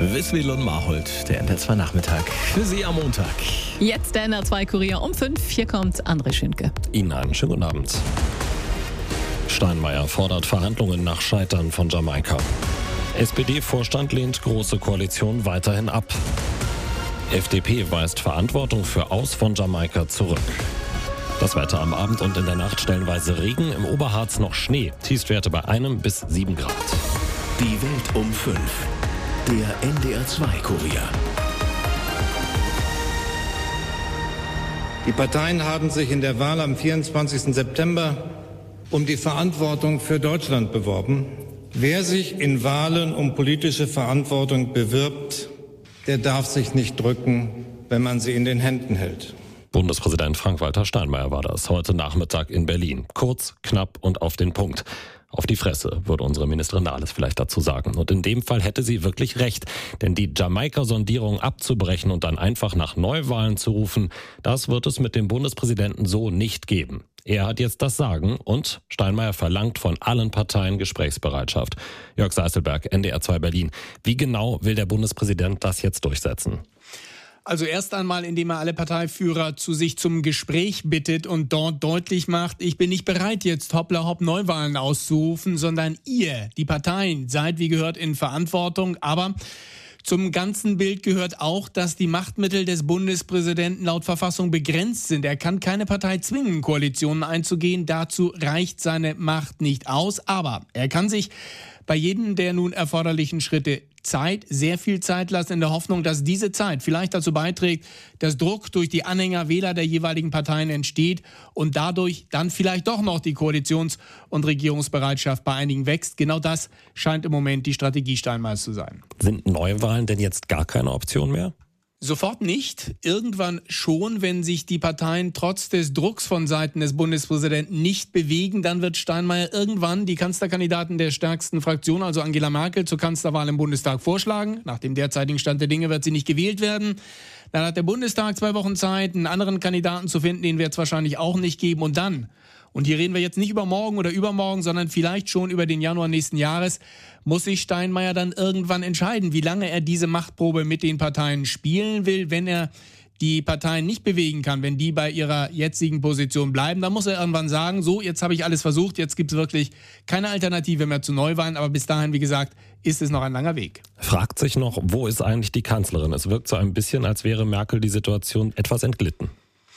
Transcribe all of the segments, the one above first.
Wiswil und Marhold, der NDR2 Nachmittag. Für Sie am Montag. Jetzt der NDR2-Kurier um 5. Hier kommt André Schünke. Ihnen einen schönen guten Abend. Steinmeier fordert Verhandlungen nach Scheitern von Jamaika. SPD-Vorstand lehnt Große Koalition weiterhin ab. FDP weist Verantwortung für Aus von Jamaika zurück. Das Wetter am Abend und in der Nacht stellenweise Regen, im Oberharz noch Schnee. Tiefstwerte bei 1 bis 7 Grad. Die Welt um 5. Der NDR2-Kurier. Die Parteien haben sich in der Wahl am 24. September um die Verantwortung für Deutschland beworben. Wer sich in Wahlen um politische Verantwortung bewirbt, der darf sich nicht drücken, wenn man sie in den Händen hält. Bundespräsident Frank-Walter Steinmeier war das heute Nachmittag in Berlin. Kurz, knapp und auf den Punkt. Auf die Fresse, würde unsere Ministerin Nahles vielleicht dazu sagen. Und in dem Fall hätte sie wirklich recht. Denn die Jamaika-Sondierung abzubrechen und dann einfach nach Neuwahlen zu rufen, das wird es mit dem Bundespräsidenten so nicht geben. Er hat jetzt das Sagen und Steinmeier verlangt von allen Parteien Gesprächsbereitschaft. Jörg Seißelberg, NDR2 Berlin. Wie genau will der Bundespräsident das jetzt durchsetzen? Also erst einmal, indem er alle Parteiführer zu sich zum Gespräch bittet und dort deutlich macht, ich bin nicht bereit, jetzt hoppla hopp Neuwahlen auszurufen, sondern ihr, die Parteien, seid wie gehört in Verantwortung. Aber zum ganzen Bild gehört auch, dass die Machtmittel des Bundespräsidenten laut Verfassung begrenzt sind. Er kann keine Partei zwingen, Koalitionen einzugehen. Dazu reicht seine Macht nicht aus. Aber er kann sich bei jedem der nun erforderlichen Schritte sehr viel Zeit lassen, in der Hoffnung, dass diese Zeit vielleicht dazu beiträgt, dass Druck durch die Anhänger, Wähler der jeweiligen Parteien entsteht und dadurch dann vielleicht doch noch die Koalitions- und Regierungsbereitschaft bei einigen wächst. Genau das scheint im Moment die Strategie Steinmeiers zu sein. Sind Neuwahlen denn jetzt gar keine Option mehr? Sofort nicht. Irgendwann schon, wenn sich die Parteien trotz des Drucks von Seiten des Bundespräsidenten nicht bewegen, dann wird Steinmeier irgendwann die Kanzlerkandidaten der stärksten Fraktion, also Angela Merkel, zur Kanzlerwahl im Bundestag vorschlagen. Nach dem derzeitigen Stand der Dinge wird sie nicht gewählt werden. Dann hat der Bundestag 2 Wochen Zeit, einen anderen Kandidaten zu finden, den wird es wahrscheinlich auch nicht geben. Und dann, und hier reden wir jetzt nicht über morgen oder übermorgen, sondern vielleicht schon über den Januar nächsten Jahres, muss sich Steinmeier dann irgendwann entscheiden, wie lange er diese Machtprobe mit den Parteien spielen will. Wenn er die Parteien nicht bewegen kann, wenn die bei ihrer jetzigen Position bleiben, dann muss er irgendwann sagen, so, jetzt habe ich alles versucht, jetzt gibt es wirklich keine Alternative mehr zu Neuwahlen. Aber bis dahin, wie gesagt, ist es noch ein langer Weg. Fragt sich noch, wo ist eigentlich die Kanzlerin? Es wirkt so ein bisschen, als wäre Merkel die Situation etwas entglitten.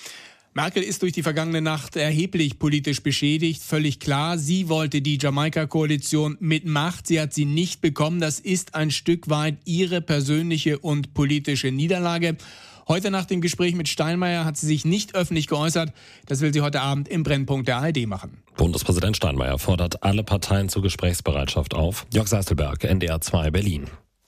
Merkel ist durch die vergangene Nacht erheblich politisch beschädigt, völlig klar. Sie wollte die Jamaika-Koalition mit Macht, sie hat sie nicht bekommen. Das ist ein Stück weit ihre persönliche und politische Niederlage. Heute nach dem Gespräch mit Steinmeier hat sie sich nicht öffentlich geäußert. Das will sie heute Abend im Brennpunkt der ARD machen. Bundespräsident Steinmeier fordert alle Parteien zur Gesprächsbereitschaft auf. Jörg Seißelberg, NDR2 Berlin.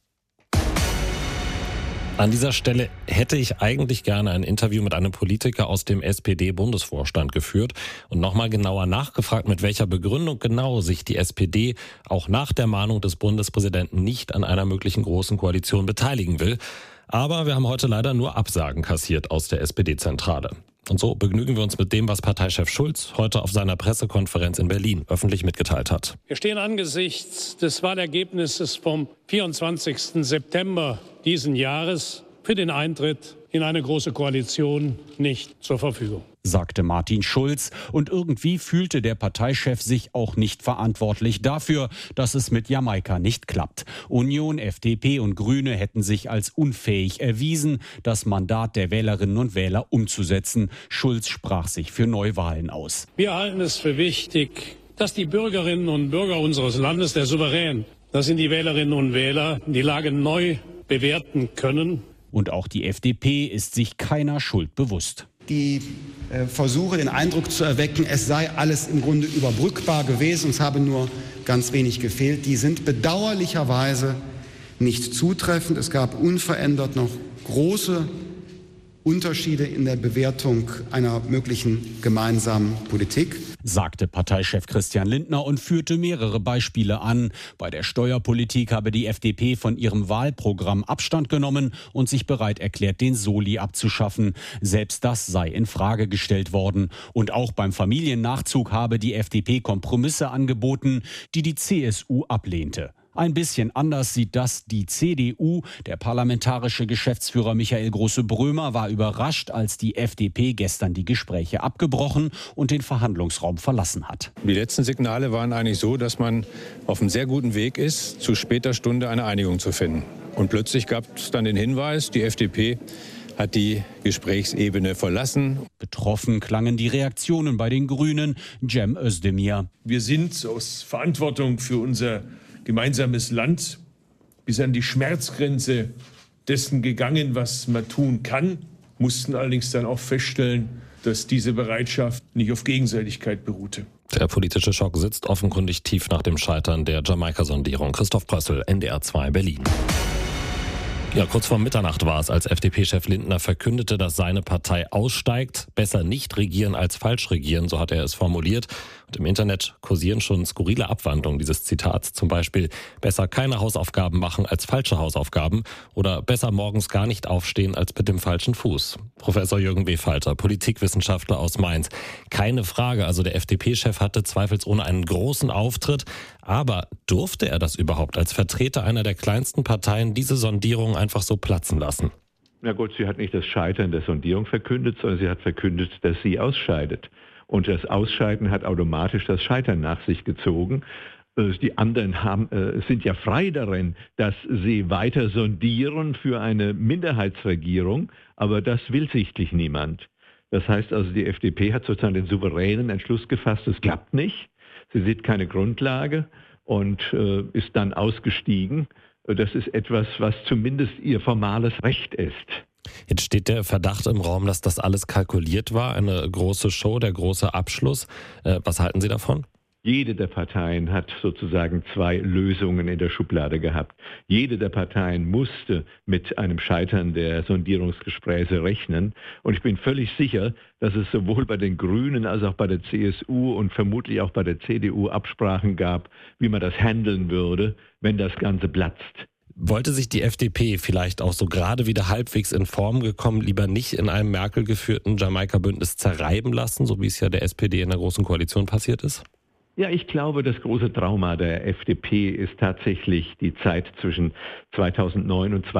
An dieser Stelle hätte ich eigentlich gerne ein Interview mit einem Politiker aus dem SPD-Bundesvorstand geführt und nochmal genauer nachgefragt, mit welcher Begründung genau sich die SPD auch nach der Mahnung des Bundespräsidenten nicht an einer möglichen großen Koalition beteiligen will. Aber wir haben heute leider nur Absagen kassiert aus der SPD-Zentrale. Und so begnügen wir uns mit dem, was Parteichef Schulz heute auf seiner Pressekonferenz in Berlin öffentlich mitgeteilt hat. Wir stehen angesichts des Wahlergebnisses vom 24. September diesen Jahres für den Eintritt in eine große Koalition nicht zur Verfügung, sagte Martin Schulz. Und irgendwie fühlte der Parteichef sich auch nicht verantwortlich dafür, dass es mit Jamaika nicht klappt. Union, FDP und Grüne hätten sich als unfähig erwiesen, das Mandat der Wählerinnen und Wähler umzusetzen. Schulz sprach sich für Neuwahlen aus. Wir halten es für wichtig, dass die Bürgerinnen und Bürger unseres Landes, der Souverän, das sind die Wählerinnen und Wähler, die Lage neu bewerten können. Und auch die FDP ist sich keiner Schuld bewusst. Die Versuche, den Eindruck zu erwecken, es sei alles im Grunde überbrückbar gewesen, es habe nur ganz wenig gefehlt, die sind bedauerlicherweise nicht zutreffend. Es gab unverändert noch große Unterschiede in der Bewertung einer möglichen gemeinsamen Politik, sagte Parteichef Christian Lindner und führte mehrere Beispiele an. Bei der Steuerpolitik habe die FDP von ihrem Wahlprogramm Abstand genommen und sich bereit erklärt, den Soli abzuschaffen. Selbst das sei in Frage gestellt worden. Und auch beim Familiennachzug habe die FDP Kompromisse angeboten, die die CSU ablehnte. Ein bisschen anders sieht das die CDU. Der parlamentarische Geschäftsführer Michael Große-Brömer war überrascht, als die FDP gestern die Gespräche abgebrochen und den Verhandlungsraum verlassen hat. Die letzten Signale waren eigentlich so, dass man auf einem sehr guten Weg ist, zu später Stunde eine Einigung zu finden. Und plötzlich gab es dann den Hinweis, die FDP hat die Gesprächsebene verlassen. Betroffen klangen die Reaktionen bei den Grünen. Cem Özdemir. Wir sind aus Verantwortung für unser gemeinsames Land bis an die Schmerzgrenze dessen gegangen, was man tun kann, mussten allerdings dann auch feststellen, dass diese Bereitschaft nicht auf Gegenseitigkeit beruhte. Der politische Schock sitzt offenkundig tief nach dem Scheitern der Jamaika-Sondierung. Christoph Brössel, NDR 2 Berlin. Ja, kurz vor Mitternacht war es, als FDP-Chef Lindner verkündete, dass seine Partei aussteigt. Besser nicht regieren als falsch regieren, so hat er es formuliert. Und im Internet kursieren schon skurrile Abwandlungen dieses Zitats. Zum Beispiel besser keine Hausaufgaben machen als falsche Hausaufgaben oder besser morgens gar nicht aufstehen als mit dem falschen Fuß. Professor Jürgen W. Falter, Politikwissenschaftler aus Mainz. Keine Frage, also der FDP-Chef hatte zweifelsohne einen großen Auftritt. Aber durfte er das überhaupt als Vertreter einer der kleinsten Parteien, diese Sondierung einfach so platzen lassen? Na gut, sie hat nicht das Scheitern der Sondierung verkündet, sondern sie hat verkündet, dass sie ausscheidet. Und das Ausscheiden hat automatisch das Scheitern nach sich gezogen. Die anderen sind ja frei darin, dass sie weiter sondieren für eine Minderheitsregierung, aber das will sichtlich niemand. Das heißt also, die FDP hat sozusagen den souveränen Entschluss gefasst, es klappt nicht. Sie sieht keine Grundlage und ist dann ausgestiegen. Das ist etwas, was zumindest ihr formales Recht ist. Jetzt steht der Verdacht im Raum, dass das alles kalkuliert war, eine große Show, der große Abschluss. Was halten Sie davon? Jede der Parteien hat sozusagen zwei Lösungen in der Schublade gehabt. Jede der Parteien musste mit einem Scheitern der Sondierungsgespräche rechnen. Und ich bin völlig sicher, dass es sowohl bei den Grünen als auch bei der CSU und vermutlich auch bei der CDU Absprachen gab, wie man das handeln würde, wenn das Ganze platzt. Wollte sich die FDP vielleicht auch so gerade wieder halbwegs in Form gekommen, lieber nicht in einem Merkel geführten Jamaika-Bündnis zerreiben lassen, so wie es ja der SPD in der Großen Koalition passiert ist? Ja, ich glaube, das große Trauma der FDP ist tatsächlich die Zeit zwischen 2009 und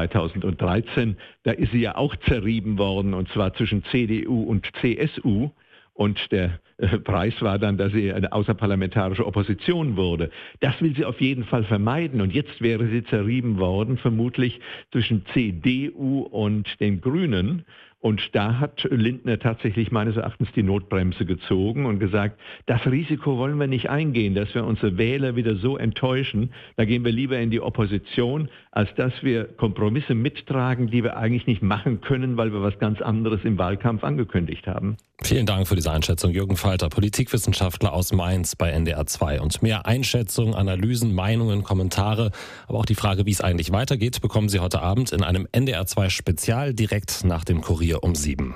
2013. Da ist sie ja auch zerrieben worden, und zwar zwischen CDU und CSU. Und der Preis war dann, dass sie eine außerparlamentarische Opposition wurde. Das will sie auf jeden Fall vermeiden. Und jetzt wäre sie zerrieben worden, vermutlich zwischen CDU und den Grünen. Und da hat Lindner tatsächlich meines Erachtens die Notbremse gezogen und gesagt, das Risiko wollen wir nicht eingehen, dass wir unsere Wähler wieder so enttäuschen. Da gehen wir lieber in die Opposition, als dass wir Kompromisse mittragen, die wir eigentlich nicht machen können, weil wir was ganz anderes im Wahlkampf angekündigt haben. Vielen Dank für diese Einschätzung, Jürgen Falter, Politikwissenschaftler aus Mainz bei NDR 2. Und mehr Einschätzungen, Analysen, Meinungen, Kommentare, aber auch die Frage, wie es eigentlich weitergeht, bekommen Sie heute Abend in einem NDR 2 Spezial direkt nach dem Kurier um 7.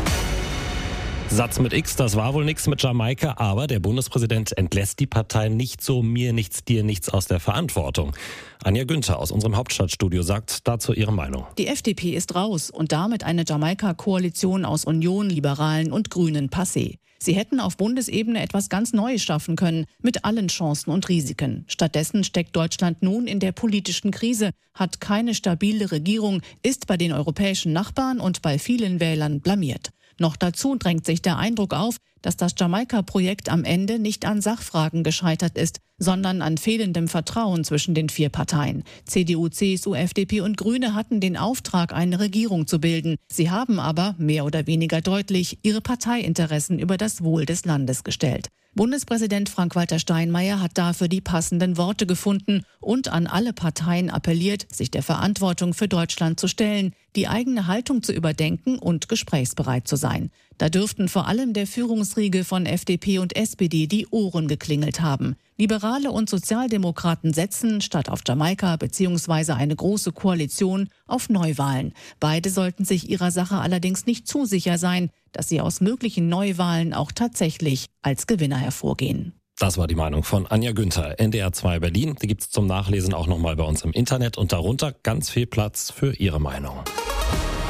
Satz mit X, das war wohl nichts mit Jamaika, aber der Bundespräsident entlässt die Partei nicht so mir nichts, dir nichts aus der Verantwortung. Anja Günther aus unserem Hauptstadtstudio sagt dazu ihre Meinung. Die FDP ist raus und damit eine Jamaika-Koalition aus Union, Liberalen und Grünen passé. Sie hätten auf Bundesebene etwas ganz Neues schaffen können, mit allen Chancen und Risiken. Stattdessen steckt Deutschland nun in der politischen Krise, hat keine stabile Regierung, ist bei den europäischen Nachbarn und bei vielen Wählern blamiert. Noch dazu drängt sich der Eindruck auf, dass das Jamaika-Projekt am Ende nicht an Sachfragen gescheitert ist, sondern an fehlendem Vertrauen zwischen den vier Parteien. CDU, CSU, FDP und Grüne hatten den Auftrag, eine Regierung zu bilden. Sie haben aber, mehr oder weniger deutlich, ihre Parteiinteressen über das Wohl des Landes gestellt. Bundespräsident Frank-Walter Steinmeier hat dafür die passenden Worte gefunden und an alle Parteien appelliert, sich der Verantwortung für Deutschland zu stellen, die eigene Haltung zu überdenken und gesprächsbereit zu sein. Da dürften vor allem der Führungsriege von FDP und SPD die Ohren geklingelt haben. Liberale und Sozialdemokraten setzen statt auf Jamaika bzw. eine große Koalition auf Neuwahlen. Beide sollten sich ihrer Sache allerdings nicht zu sicher sein, dass sie aus möglichen Neuwahlen auch tatsächlich als Gewinner hervorgehen. Das war die Meinung von Anja Günther, NDR 2 Berlin. Die gibt's zum Nachlesen auch nochmal bei uns im Internet und darunter ganz viel Platz für Ihre Meinung.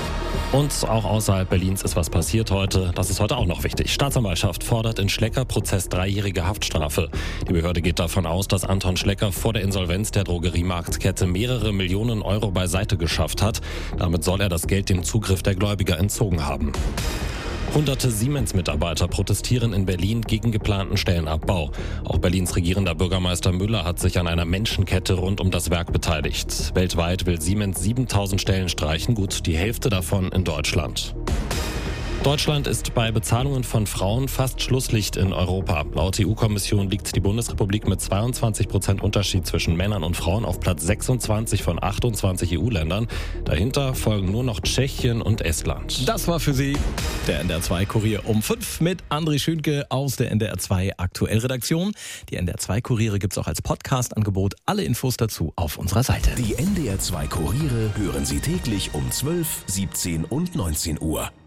Und auch außerhalb Berlins ist was passiert heute. Das ist heute auch noch wichtig. Staatsanwaltschaft fordert in Schlecker-Prozess 3-jährige Haftstrafe. Die Behörde geht davon aus, dass Anton Schlecker vor der Insolvenz der Drogeriemarktkette mehrere Millionen Euro beiseite geschafft hat. Damit soll er das Geld dem Zugriff der Gläubiger entzogen haben. Hunderte Siemens-Mitarbeiter protestieren in Berlin gegen geplanten Stellenabbau. Auch Berlins regierender Bürgermeister Müller hat sich an einer Menschenkette rund um das Werk beteiligt. Weltweit will Siemens 7000 Stellen streichen, gut die Hälfte davon in Deutschland. Deutschland ist bei Bezahlungen von Frauen fast Schlusslicht in Europa. Laut EU-Kommission liegt die Bundesrepublik mit 22% Unterschied zwischen Männern und Frauen auf Platz 26 von 28 EU-Ländern. Dahinter folgen nur noch Tschechien und Estland. Das war für Sie der NDR 2 Kurier um 5 mit André Schünke aus der NDR 2 Aktuell-Redaktion. Die NDR 2 Kuriere gibt es auch als Podcast-Angebot. Alle Infos dazu auf unserer Seite. Die NDR 2 Kuriere hören Sie täglich um 12, 17 und 19 Uhr.